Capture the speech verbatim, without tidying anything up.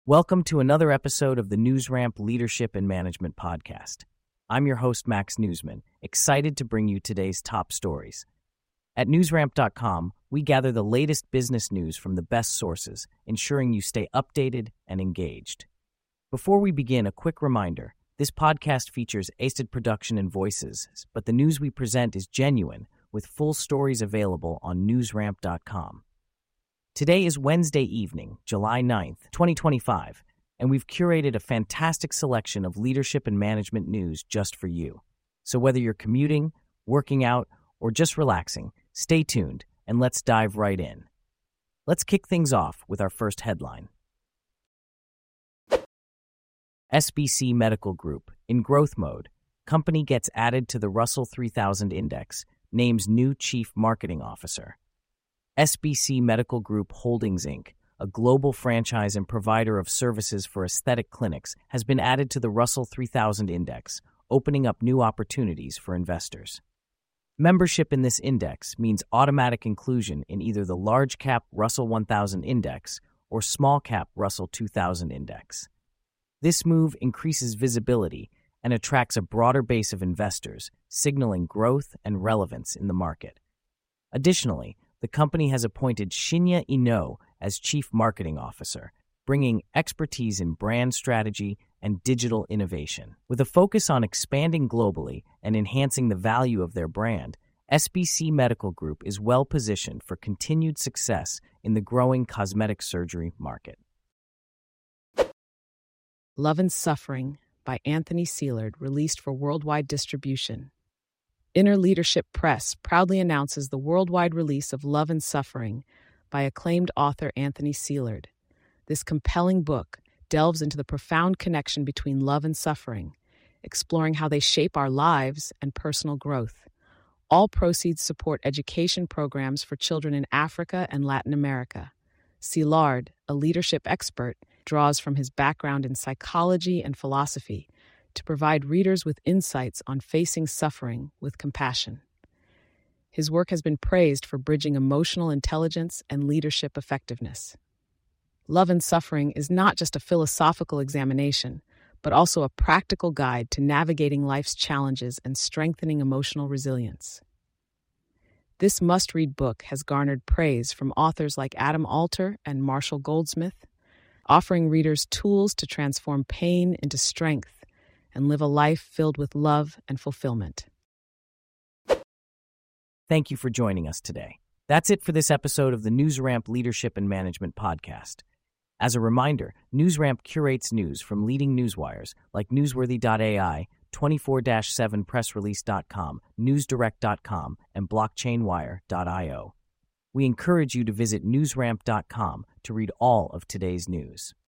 Welcome to another episode of the NewsRamp Leadership and Management Podcast. I'm your host, Max Newsman, excited to bring you today's top stories. At newsramp dot com, we gather the latest business news from the best sources, ensuring you stay updated and engaged. Before we begin, a quick reminder. This podcast features aced production and voices, but the news we present is genuine, with full stories available on newsramp dot com. Today is Wednesday evening, July ninth, twenty twenty-five, and we've curated a fantastic selection of leadership and management news just for you. So whether you're commuting, working out, or just relaxing, stay tuned and let's dive right in. Let's kick things off with our first headline. S B C Medical Group, in growth mode, company gets added to the Russell three thousand Index, names new Chief Marketing Officer. S B C Medical Group Holdings, Incorporated, a global franchise and provider of services for aesthetic clinics, has been added to the Russell three thousand Index, opening up new opportunities for investors. Membership in this index means automatic inclusion in either the large-cap Russell one thousand Index or small-cap Russell two thousand Index. This move increases visibility and attracts a broader base of investors, signaling growth and relevance in the market. Additionally, the company has appointed Shinya Ino as Chief Marketing Officer, bringing expertise in brand strategy and digital innovation. With a focus on expanding globally and enhancing the value of their brand, S B C Medical Group is well positioned for continued success in the growing cosmetic surgery market. Love and Suffering by Anthony Seelard, released for worldwide distribution. Inner Leadership Press proudly announces the worldwide release of Love and Suffering by acclaimed author Anthony Seelard. This compelling book delves into the profound connection between love and suffering, exploring how they shape our lives and personal growth. All proceeds support education programs for children in Africa and Latin America. Seelard, a leadership expert, draws from his background in psychology and philosophy to provide readers with insights on facing suffering with compassion. His work has been praised for bridging emotional intelligence and leadership effectiveness. Love and Suffering is not just a philosophical examination, but also a practical guide to navigating life's challenges and strengthening emotional resilience. This must-read book has garnered praise from authors like Adam Alter and Marshall Goldsmith, offering readers tools to transform pain into strength and live a life filled with love and fulfillment. Thank you for joining us today. That's it for this episode of the NewsRamp Leadership and Management Podcast. As a reminder, NewsRamp curates news from leading newswires like newsworthy dot A I, twenty-four seven press release dot com, newsdirect dot com, and blockchain wire dot io. We encourage you to visit newsramp dot com to read all of today's news.